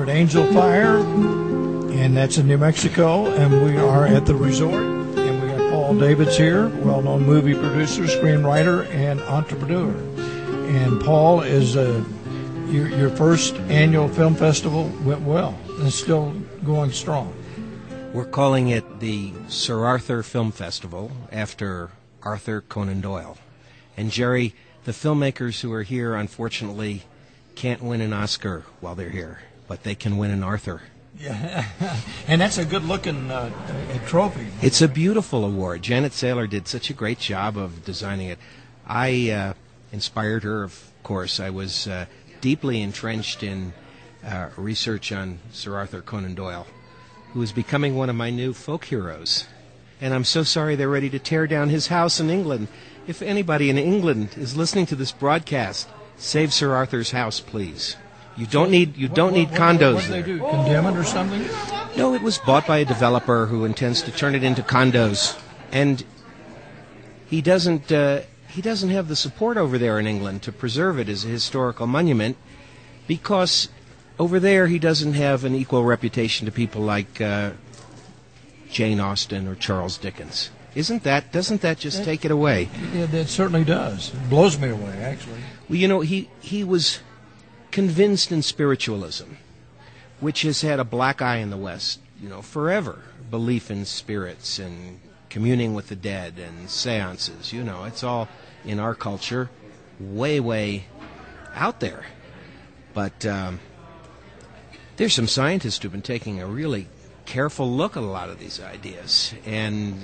We're at Angel Fire, and that's in New Mexico, and we are at the resort. And we got Paul Davids here, well-known movie producer, screenwriter, and entrepreneur. And Paul is your first annual film festival went well, and it's still going strong. We're calling it the Sir Arthur Film Festival after Arthur Conan Doyle. And Jerry, the filmmakers who are here, unfortunately, can't win an Oscar while they're here, but they can win an Arthur. Yeah, and that's a good-looking trophy. It's a beautiful award. Janet Saylor did such a great job of designing it. I inspired her, of course. I was deeply entrenched in research on Sir Arthur Conan Doyle, who is becoming one of my new folk heroes. And I'm so sorry they're ready to tear down his house in England. If anybody in England is listening to this broadcast, save Sir Arthur's house, please. You don't need condos. What do they do? Condemn it or something? No, it was bought by a developer who intends to turn it into condos, and he doesn't have the support over there in England to preserve it as a historical monument, because over there he doesn't have an equal reputation to people like Jane Austen or Charles Dickens. Doesn't that just take it away? Yeah, it certainly does. It blows me away, actually. Well, he was convinced in spiritualism, which has had a black eye in the West, forever. Belief in spirits and communing with the dead and seances, it's all in our culture way, way out there. But there's some scientists who've been taking a really careful look at a lot of these ideas, and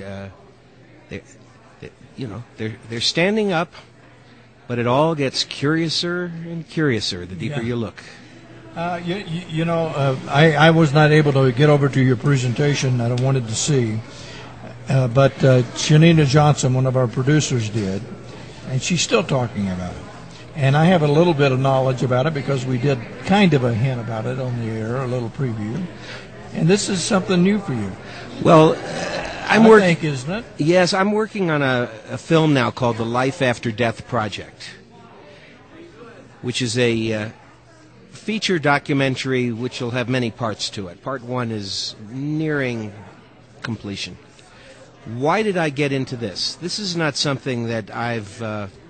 they're standing up, but it all gets curiouser and curiouser the deeper you look. I was not able to get over to your presentation that I wanted to see, but Shanina Johnson, one of our producers, did, and she's still talking about it. And I have a little bit of knowledge about it because we did kind of a hint about it on the air, a little preview. And this is something new for you. Well, I think, isn't it? Yes, I'm working on a film now called The Life After Death Project, which is a feature documentary which will have many parts to it. Part one is nearing completion. Why did I get into this? This is not something that I've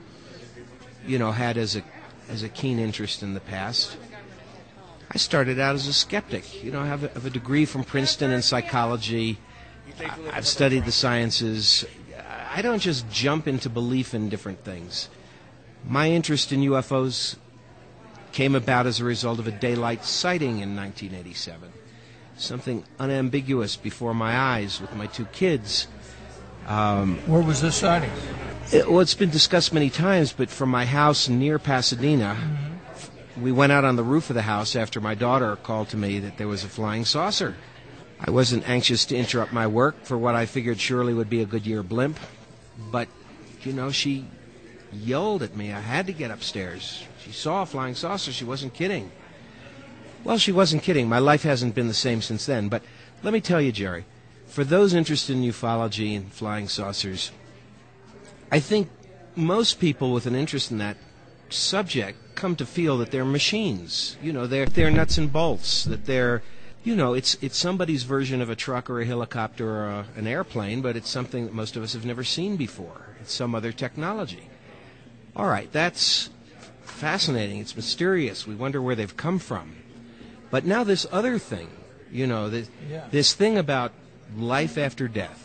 had as a keen interest in the past. I started out as a skeptic. I have a degree from Princeton in psychology. I've studied the sciences. I don't just jump into belief in different things. My interest in UFOs came about as a result of a daylight sighting in 1987. Something unambiguous before my eyes with my two kids. Where was this sighting? It's been discussed many times, but from my house near Pasadena, we went out on the roof of the house after my daughter called to me that there was a flying saucer. I wasn't anxious to interrupt my work for what I figured surely would be a Goodyear blimp, but, she yelled at me. I had to get upstairs. She saw a flying saucer. She wasn't kidding. Well, she wasn't kidding. My life hasn't been the same since then, but let me tell you, Jerry, for those interested in ufology and flying saucers, I think most people with an interest in that subject come to feel that they're machines. They're nuts and bolts, that they're, it's somebody's version of a truck or a helicopter or an airplane, but it's something that most of us have never seen before. It's some other technology. All right, that's fascinating. It's mysterious. We wonder where they've come from. But now this other thing, this thing about life after death,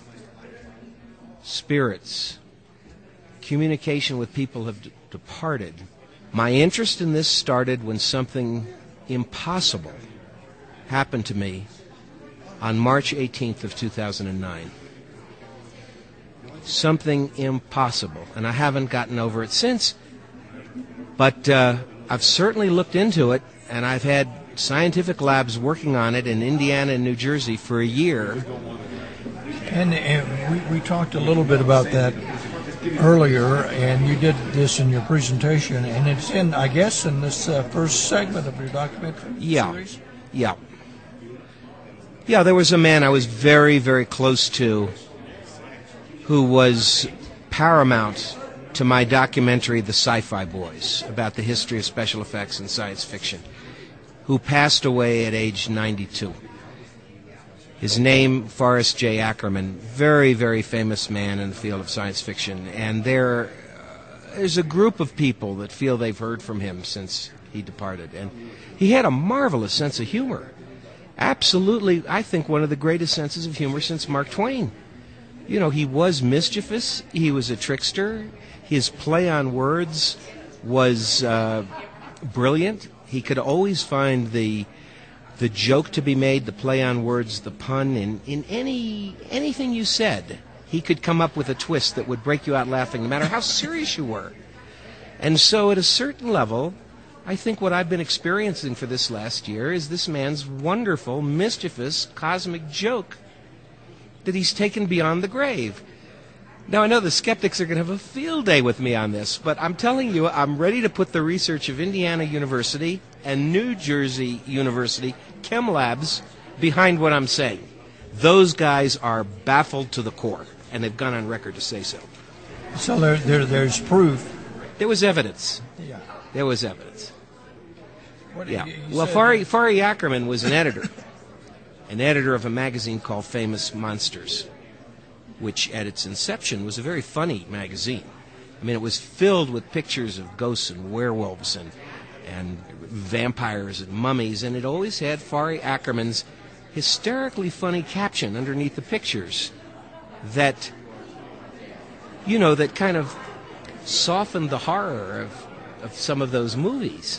spirits, communication with people have departed. My interest in this started when something impossible happened to me on March 18th of 2009. Something impossible, and I haven't gotten over it since. But I've certainly looked into it, and I've had scientific labs working on it in Indiana and New Jersey for a year. And we talked a little bit about that earlier, and you did this in your presentation, and it's in this first segment of your documentary series? Yeah, there was a man I was very, very close to who was paramount to my documentary, The Sci-Fi Boys, about the history of special effects and science fiction. who passed away at age 92. His name, Forrest J. Ackerman, very, very famous man in the field of science fiction. And there's a group of people that feel they've heard from him since he departed. And he had a marvelous sense of humor. Absolutely, I think, one of the greatest senses of humor since Mark Twain. You know, he was mischievous. He was a trickster. His play on words was brilliant. He could always find the joke to be made, the play on words, the pun in anything you said. He could come up with a twist that would break you out laughing, no matter how serious you were. And so, at a certain level, I think what I've been experiencing for this last year is this man's wonderful, mischievous, cosmic joke that he's taken beyond the grave. Now, I know the skeptics are going to have a field day with me on this, but I'm telling you, I'm ready to put the research of Indiana University and New Jersey University chem labs behind what I'm saying. Those guys are baffled to the core, and they've gone on record to say so. So there's proof. There was evidence. Yeah. There was evidence. Yeah. Well, Fari Ackerman was an editor of a magazine called Famous Monsters, which at its inception was a very funny magazine. I mean, it was filled with pictures of ghosts and werewolves and vampires and mummies, and it always had Fari Ackerman's hysterically funny caption underneath the pictures that, you know, that kind of softened the horror of some of those movies.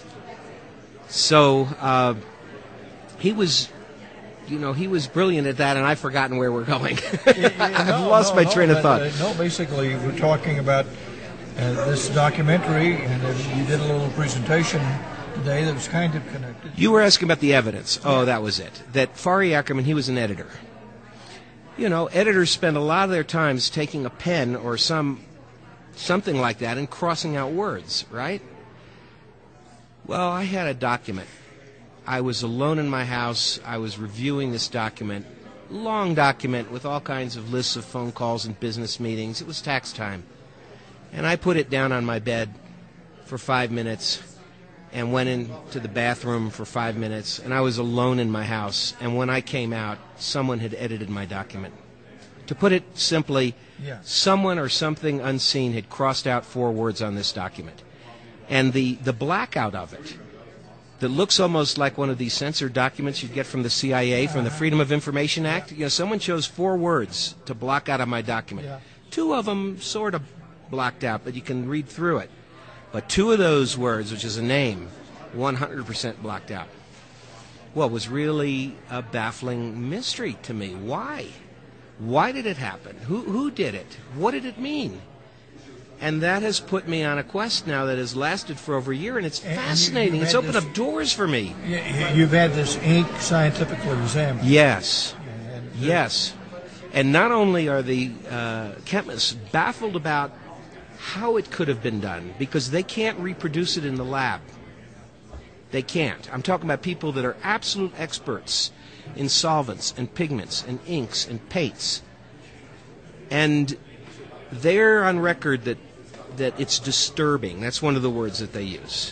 So he was brilliant at that, and I've forgotten where we're going. I've lost my train of thought. Basically, we're talking about this documentary, and you did a little presentation today that was kind of connected. You were asking about the evidence. Oh, that was it. That Fari Ackerman, he was an editor. You know, editors spend a lot of their times taking a pen or something like that and crossing out words, right? Well, I had a document. I was alone in my house. I was reviewing this document, long document with all kinds of lists of phone calls and business meetings. It was tax time. And I put it down on my bed for 5 minutes and went into the bathroom for 5 minutes, and I was alone in my house. And when I came out, someone had edited my document. To put it simply, someone or something unseen had crossed out 4 words on this document. And the blackout of it, that looks almost like one of these censored documents you'd get from the CIA, from the Freedom of Information Act. You know, someone chose 4 words to block out of my document. 2 of them sort of blocked out, but you can read through it. But 2 of those words, which is a name, 100% blocked out. Well, it was really a baffling mystery to me. Why? Why did it happen? Who did it? What did it mean? And that has put me on a quest now that has lasted for over a year, and it's fascinating. It's opened up doors for me. You've had this ink scientifically examined. Yes. Yes. And not only are the chemists baffled about how it could have been done, because they can't reproduce it in the lab. They can't. I'm talking about people that are absolute experts in solvents and pigments and inks and paints. And they're on record that it's disturbing. That's one of the words that they use.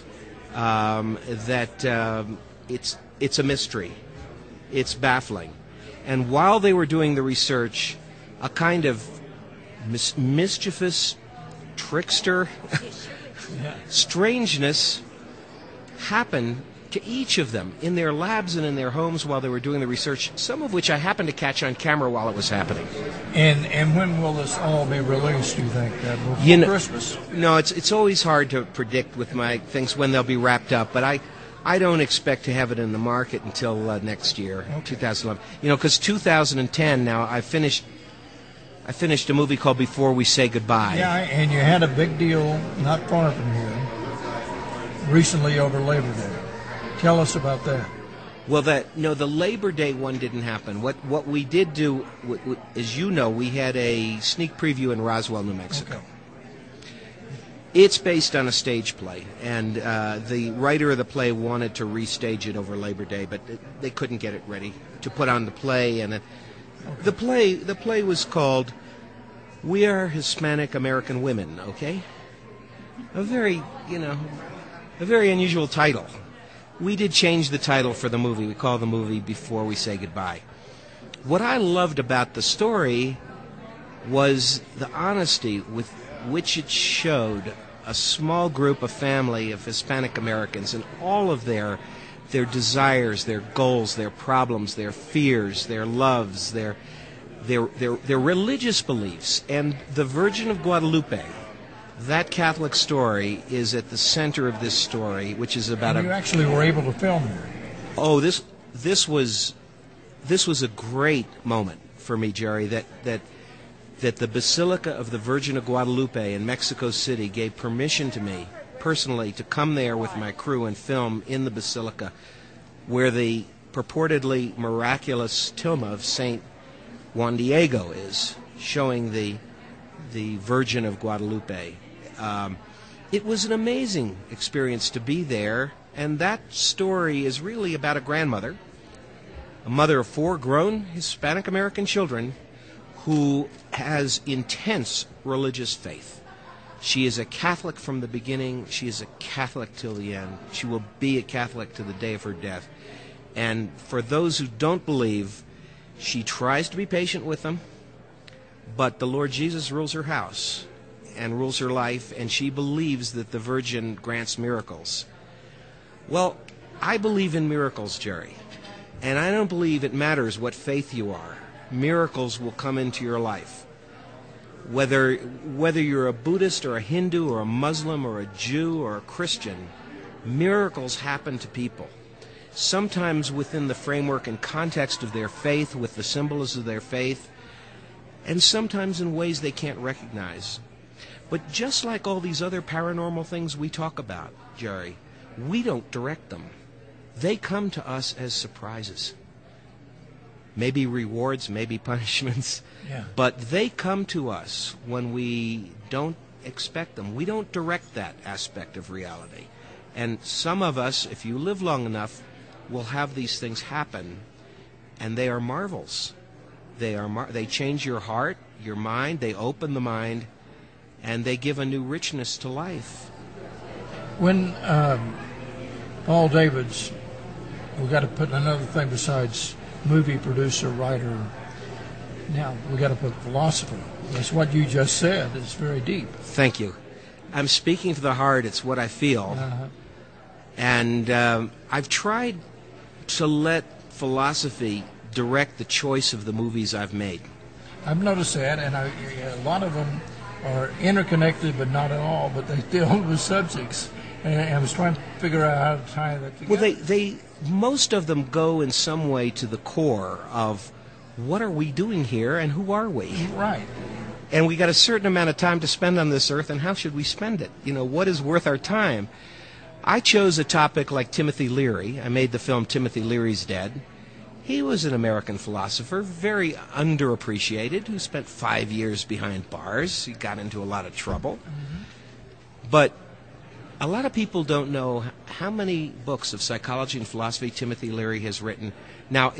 It's a mystery. It's baffling. And while they were doing the research, a kind of mischievous trickster strangeness happened to each of them in their labs and in their homes while they were doing the research, some of which I happened to catch on camera while it was happening. And when will this all be released, do you think? Before Christmas? No, it's always hard to predict with my things when they'll be wrapped up, but I don't expect to have it in the market until next year, 2011. You know, because 2010 now, I finished a movie called Before We Say Goodbye. Yeah, and you had a big deal not far from here recently over Labor Day. Tell us about that. Well, the Labor Day one didn't happen. What we did do, as you know, we had a sneak preview in Roswell, New Mexico. Okay. It's based on a stage play, and the writer of the play wanted to restage it over Labor Day, but they couldn't get it ready to put on the play. And the play was called "We Are Hispanic American Women." Okay, a very unusual title. we did change the title for the movie. We call the movie Before We Say Goodbye. What I loved about the story was the honesty with which it showed a small group, a family of Hispanic Americans, and all of their desires, their goals, their problems, their fears, their loves, their religious beliefs. And the Virgin of Guadalupe, that Catholic story, is at the center of this story, which is about you actually were able to film here. Oh, this was a great moment for me, Jerry, that the Basilica of the Virgin of Guadalupe in Mexico City gave permission to me personally to come there with my crew and film in the Basilica, where the purportedly miraculous tomb of Saint Juan Diego is, showing the Virgin of Guadalupe. It was an amazing experience to be there, and that story is really about a grandmother, a mother of 4 grown Hispanic American children, who has intense religious faith. She is a Catholic from the beginning. She is a Catholic till the end. She will be a Catholic to the day of her death. And for those who don't believe, she tries to be patient with them, but the Lord Jesus rules her house and rules her life, and she believes that the Virgin grants miracles. Well, I believe in miracles, Jerry, and I don't believe it matters what faith you are. Miracles will come into your life. Whether you're a Buddhist or a Hindu or a Muslim or a Jew or a Christian, miracles happen to people. Sometimes within the framework and context of their faith, with the symbols of their faith, and sometimes in ways they can't recognize. But just like all these other paranormal things we talk about, Jerry, we don't direct them. They come to us as surprises. Maybe rewards, maybe punishments, but they come to us when we don't expect them. We don't direct that aspect of reality. And some of us, if you live long enough, will have these things happen, and they are marvels. They change your heart, your mind, they open the mind, and they give a new richness to life. When Paul Davids, we've got to put another thing besides movie producer, writer. Now we got to put philosopher. That's what you just said. It's very deep. Thank you. I'm speaking to the heart. It's what I feel. And I've tried to let philosophy direct the choice of the movies I've made. I've noticed that, and a lot of them are interconnected, but not at all. But they deal with subjects, and I was trying to figure out how to tie that together. Well, they most of them go in some way to the core of what are we doing here and who are we? Right. And we got a certain amount of time to spend on this earth, and how should we spend it? What is worth our time? I chose a topic like Timothy Leary. I made the film Timothy Leary's Dead. He was an American philosopher, very underappreciated, who spent 5 years behind bars. He got into a lot of trouble. Mm-hmm. But a lot of people don't know how many books of psychology and philosophy Timothy Leary has written. Now,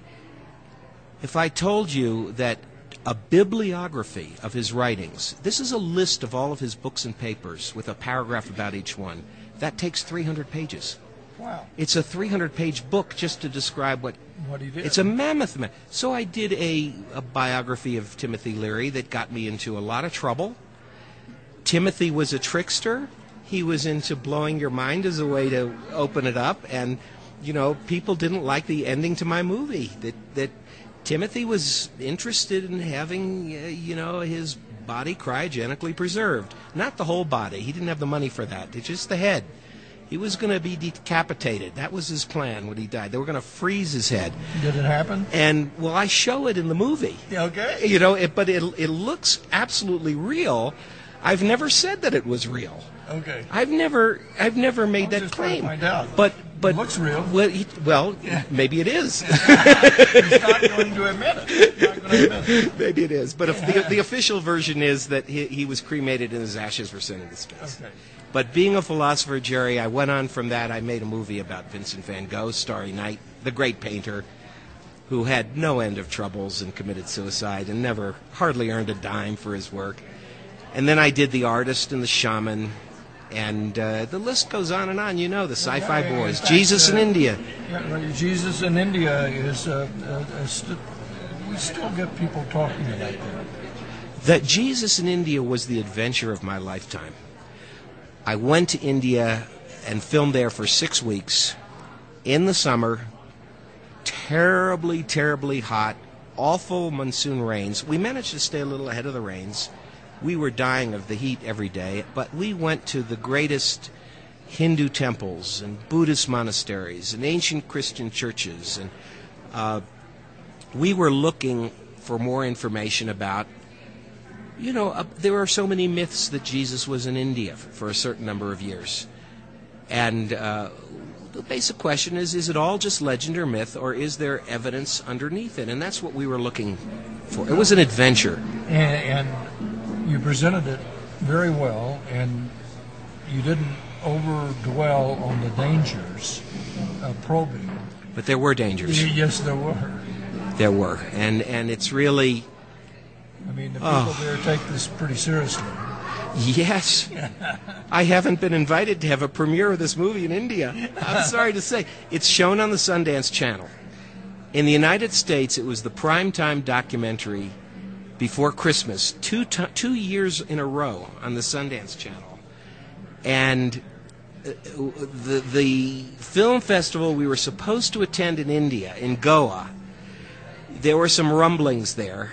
if I told you that a bibliography of his writings, this is a list of all of his books and papers with a paragraph about each one, that takes 300 pages. Wow. It's a 300-page book just to describe what he did. It's a mammoth. So I did a biography of Timothy Leary that got me into a lot of trouble. Timothy was a trickster. He was into blowing your mind as a way to open it up. And, people didn't like the ending to my movie. That Timothy was interested in having, his body cryogenically preserved. Not the whole body. He didn't have the money for that. It's just the head. He was going to be decapitated. That was his plan when he died. They were going to freeze his head. Did it happen? And, I show it in the movie. Okay. But it looks absolutely real. I've never said that it was real. Okay. I've never made that claim. Find out. But it looks real. Well, maybe it is. He's not going to admit it. Maybe it is. But if the official version is that he was cremated and his ashes were sent into space. Okay. But being a philosopher, Jerry, I went on from that. I made a movie about Vincent van Gogh, Starry Night, the great painter, who had no end of troubles and committed suicide and hardly earned a dime for his work. And then I did The Artist and the Shaman, And the list goes on and on. You know, the Sci-Fi Boys, Jesus in India. Yeah, right. Jesus in India is we still get people talking about that. That Jesus in India was the adventure of my lifetime. I went to India and filmed there for 6 weeks in the summer. Terribly, terribly hot, awful monsoon rains. We managed to stay a little ahead of the rains. We were dying of the heat every day, but we went to the greatest Hindu temples and Buddhist monasteries and ancient Christian churches, and we were looking for more information about, there are so many myths that Jesus was in India for a certain number of years. And the basic question is it all just legend or myth, or is there evidence underneath it? And that's what we were looking for. It was an adventure. And you presented it very well, and you didn't over-dwell on the dangers of probing. But there were dangers. Yes, there were. There were. And it's really... I mean, the people there take this pretty seriously. Yes. I haven't been invited to have a premiere of this movie in India. I'm sorry to say. It's shown on the Sundance Channel. In the United States, it was the primetime documentary before Christmas, 2 years in a row on the Sundance Channel. And the film festival we were supposed to attend in India, in Goa, there were some rumblings there.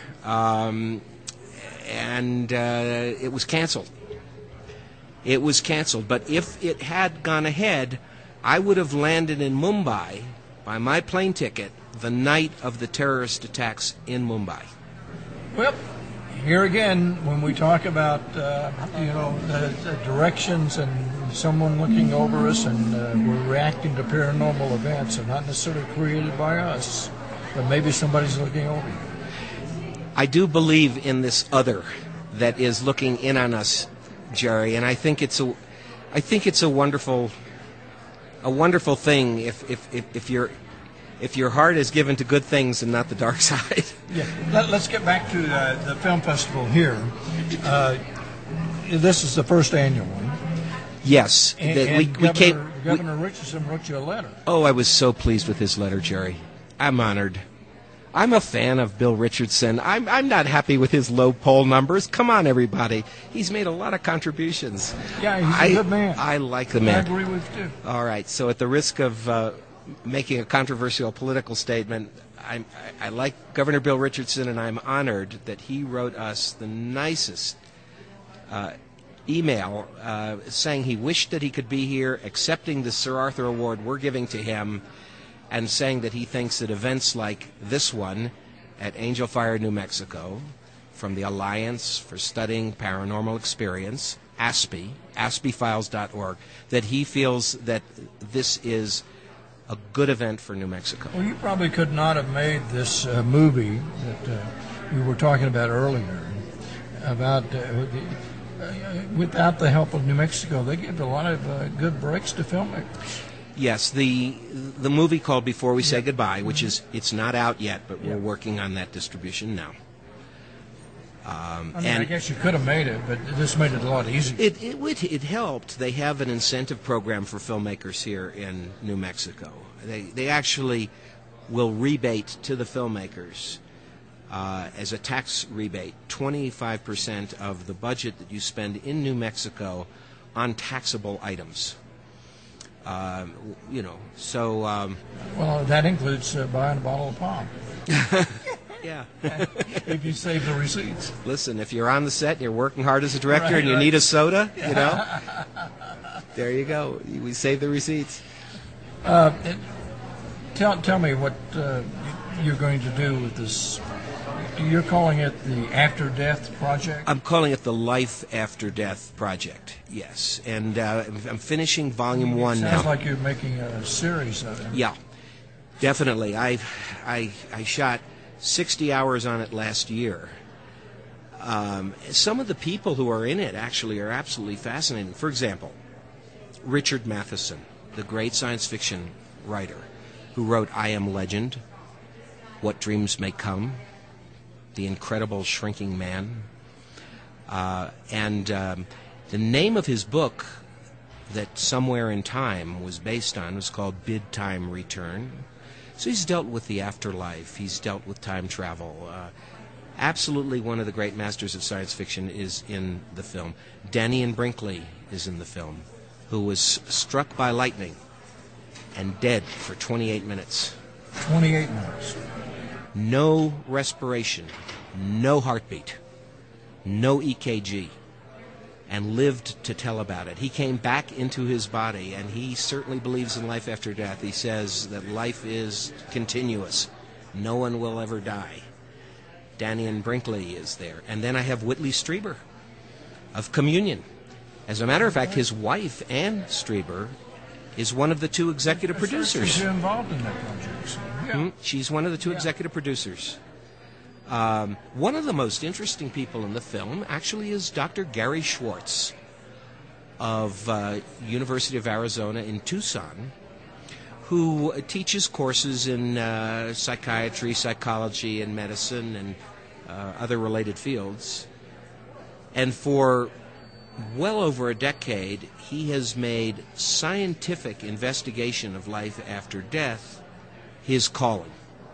And it was canceled. It was canceled. But if it had gone ahead, I would have landed in Mumbai by my plane ticket the night of the terrorist attacks in Mumbai. Well, here again, when we talk about the directions and someone looking over us, and we're reacting to paranormal events, are not necessarily created by us, but maybe somebody's looking over you. I do believe in this other that is looking in on us, Jerry, and I think it's a wonderful thing if your heart is given to good things and not the dark side. Yeah, let's get back to the film festival here. This is the first annual one. Yes, Governor Richardson wrote you a letter. Oh, I was so pleased with his letter, Jerry. I'm honored. I'm a fan of Bill Richardson. I'm not happy with his low poll numbers. Come on, everybody. He's made a lot of contributions. Yeah, he's a good man. I like the man. I agree with you. All right, so at the risk of making a controversial political statement, I like Governor Bill Richardson, and I'm honored that he wrote us the nicest email saying he wished that he could be here, accepting the Sir Arthur Award we're giving to him, and saying that he thinks that events like this one at Angel Fire, New Mexico, from the Alliance for Studying Paranormal Experience, ASPE, ASPEfiles.org, that he feels that this is a good event for New Mexico. Well, you probably could not have made this movie that we were talking about earlier, about without the help of New Mexico. They give a lot of good breaks to filmmakers. Yes, the movie called Before We Say Goodbye, which it's not out yet, but we're working on that distribution now. I guess you could have made it, but this made it a lot easier. It helped. They have an incentive program for filmmakers here in New Mexico. They actually will rebate to the filmmakers as a tax rebate 25% of the budget that you spend in New Mexico on taxable items. Well, that includes buying a bottle of pop. Yeah. If you save the receipts. Listen, if you're on the set and you're working hard as a director and you need a soda, there you go. We save the receipts. Tell me what you're going to do with this. You're calling it the After Death Project? I'm calling it the Life After Death Project, yes. And I'm finishing Volume 1 now. Sounds like you're making a series of it. Yeah, definitely. I shot 60 hours on it last year. Some of the people who are in it actually are absolutely fascinating. For example, Richard Matheson, the great science fiction writer, who wrote I Am Legend, What Dreams May Come, The Incredible Shrinking Man. And the name of his book that Somewhere in Time was based on was called Bid Time Return. So he's dealt with the afterlife. He's dealt with time travel. Absolutely one of the great masters of science fiction is in the film. Daniel Brinkley is in the film, who was struck by lightning and dead for 28 minutes. 28 minutes. No respiration, no heartbeat, no EKG, and lived to tell about it. He came back into his body, and he certainly believes in life after death. He says that life is continuous. No one will ever die. Daniel Brinkley is there. And then I have Whitley Strieber of Communion. As a matter of fact, his wife, Anne Strieber, is one of the two executive producers. She's involved in that project. So, yeah. She's one of the two executive producers. One of the most interesting people in the film actually is Dr. Gary Schwartz of University of Arizona in Tucson, who teaches courses in psychiatry, psychology, and medicine, and other related fields. And for well over a decade, he has made scientific investigation of life after death his calling.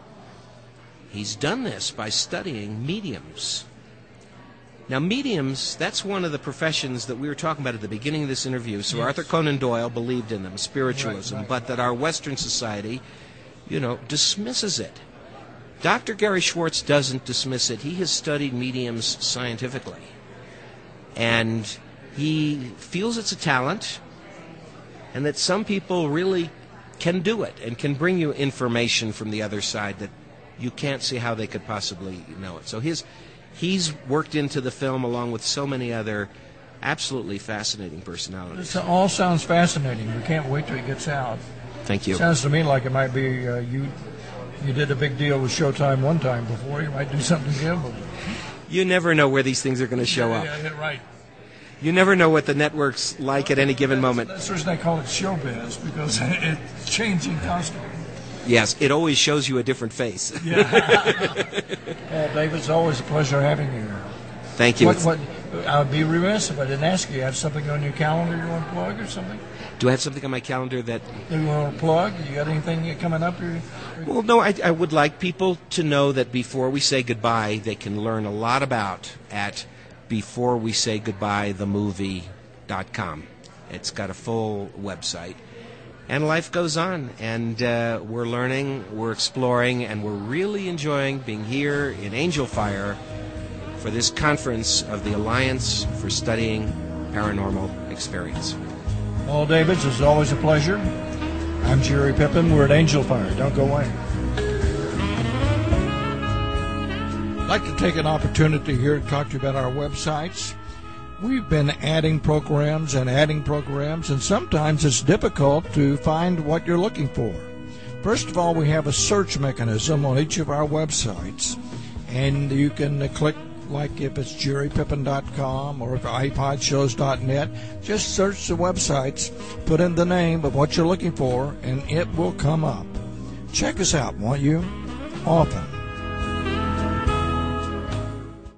He's done this by studying mediums. Now, mediums, that's one of the professions that we were talking about at the beginning of this interview. Sir Arthur Conan Doyle believed in them, spiritualism, right. But that our Western society, dismisses it. Dr. Gary Schwartz doesn't dismiss it. He has studied mediums scientifically. And he feels it's a talent, and that some people really can do it and can bring you information from the other side that you can't see how they could possibly know it. So he's worked into the film along with so many other absolutely fascinating personalities. This all sounds fascinating. We can't wait till it gets out. Thank you. Sounds to me like it might be you did a big deal with Showtime one time before. You might do something again. But you never know where these things are going to show up. Yeah, right. You never know what the network's like at any given moment. That's the reason they call it showbiz, because it's changing constantly. Yes, it always shows you a different face. Yeah. David, it's always a pleasure having you here. Thank you. I would be remiss if I didn't ask you. You have something on your calendar you want to plug or something? Do I have something on my calendar that you want to plug? You got anything coming up? Well, no, I would like people to know that before we say goodbye, they can learn a lot about at beforeweSayGoodbyeTheMovie.com. It's got a full website. And life goes on, and we're learning, we're exploring, and we're really enjoying being here in Angel Fire for this conference of the Alliance for Studying Paranormal Experience. Well, David, it's always a pleasure. I'm Jerry Pippin. We're at Angel Fire. Don't go away. I'd like to take an opportunity here to talk to you about our websites. We've been adding programs, and sometimes it's difficult to find what you're looking for. First of all, we have a search mechanism on each of our websites, and you can click, like if it's jerrypippin.com or if iPodshows.net, just search the websites, put in the name of what you're looking for, and it will come up. Check us out, won't you? Often.